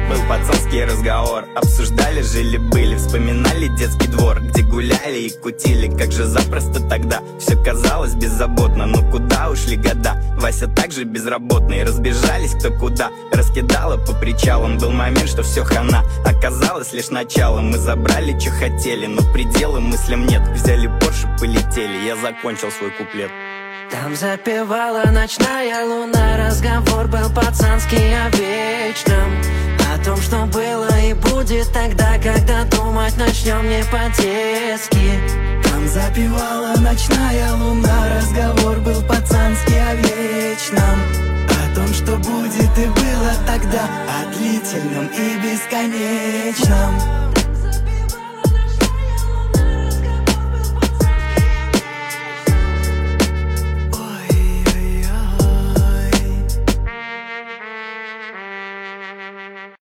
был пацанский разговор. Обсуждали, жили-были, вспоминали детский двор, где гуляли и кутили. Как же запросто тогда все казалось беззаботно. Но куда ушли года? Вася также безработный. Разбежались кто куда, раскидала по причалам. Был момент, что все хана, оказалось лишь начало. Мы забрали, что хотели, но предела мыслям нет. Взяли Порше, полетели, я закончил свой куплет. Там запевала ночная луна, разговор был пацанский о вечном, о том, что было и будет тогда, когда думать начнем не по-детски. Там запевала ночная луна, разговор был пацанский о вечном, о том, что будет и было тогда, о длительном и бесконечном.